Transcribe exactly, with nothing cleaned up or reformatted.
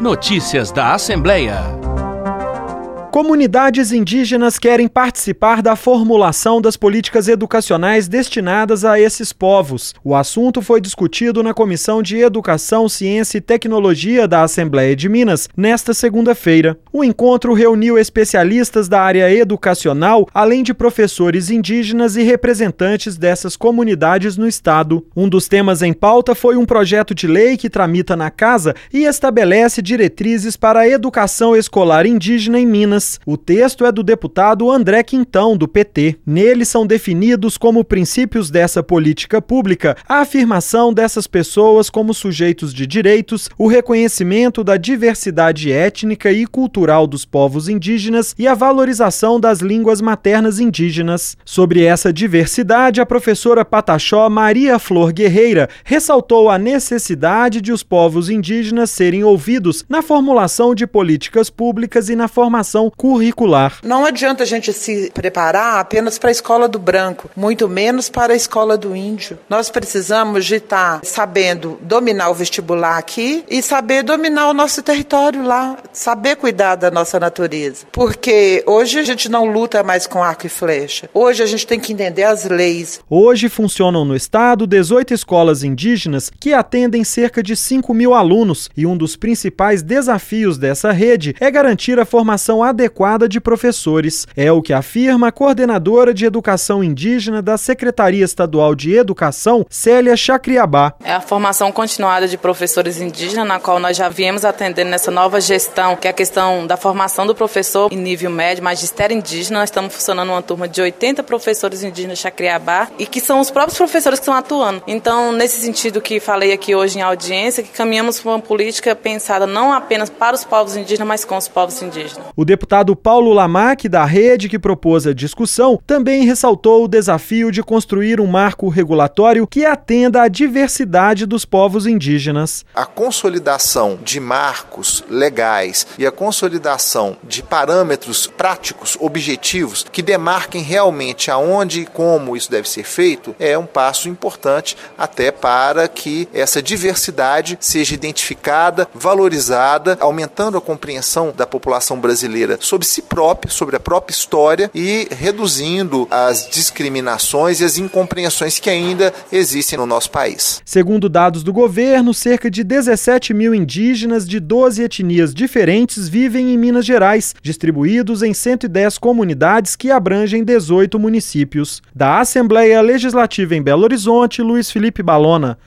Notícias da Assembleia. Comunidades indígenas querem participar da formulação das políticas educacionais destinadas a esses povos. O assunto foi discutido na Comissão de Educação, Ciência e Tecnologia da Assembleia de Minas nesta segunda-feira. O encontro reuniu especialistas da área educacional, além de professores indígenas e representantes dessas comunidades no estado. Um dos temas em pauta foi um projeto de lei que tramita na Casa e estabelece diretrizes para a educação escolar indígena em Minas. O texto é do deputado André Quintão, do P T. Nele são definidos como princípios dessa política pública a afirmação dessas pessoas como sujeitos de direitos, o reconhecimento da diversidade étnica e cultural dos povos indígenas e a valorização das línguas maternas indígenas. Sobre essa diversidade, a professora Pataxó Maria Flor Guerreira ressaltou a necessidade de os povos indígenas serem ouvidos na formulação de políticas públicas e na formação curricular. Não adianta a gente se preparar apenas para a escola do branco, muito menos para a escola do índio. Nós precisamos de estar sabendo dominar o vestibular aqui e saber dominar o nosso território lá, saber cuidar da nossa natureza. Porque hoje a gente não luta mais com arco e flecha. Hoje a gente tem que entender as leis. Hoje funcionam no estado dezoito escolas indígenas que atendem cerca de cinco mil alunos e um dos principais desafios dessa rede é garantir a formação adequada adequada de professores. É o que afirma a coordenadora de Educação Indígena da Secretaria Estadual de Educação, Célia Chacriabá. É a formação continuada de professores indígenas, na qual nós já viemos atendendo nessa nova gestão, que é a questão da formação do professor em nível médio, magistério indígena. Nós estamos funcionando uma turma de oitenta professores indígenas Chacriabá e que são os próprios professores que estão atuando. Então, nesse sentido que falei aqui hoje em audiência, que caminhamos para uma política pensada não apenas para os povos indígenas, mas com os povos indígenas. O deputado O Paulo Lamac, da rede que propôs a discussão, também ressaltou o desafio de construir um marco regulatório que atenda à diversidade dos povos indígenas. A consolidação de marcos legais e a consolidação de parâmetros práticos, objetivos, que demarquem realmente aonde e como isso deve ser feito, é um passo importante até para que essa diversidade seja identificada, valorizada, aumentando a compreensão da população brasileira sobre si próprio, sobre a própria história e reduzindo as discriminações e as incompreensões que ainda existem no nosso país. Segundo dados do governo, cerca de dezessete mil indígenas de doze etnias diferentes vivem em Minas Gerais, distribuídos em cento e dez comunidades que abrangem dezoito municípios. Da Assembleia Legislativa em Belo Horizonte, Luiz Felipe Balona.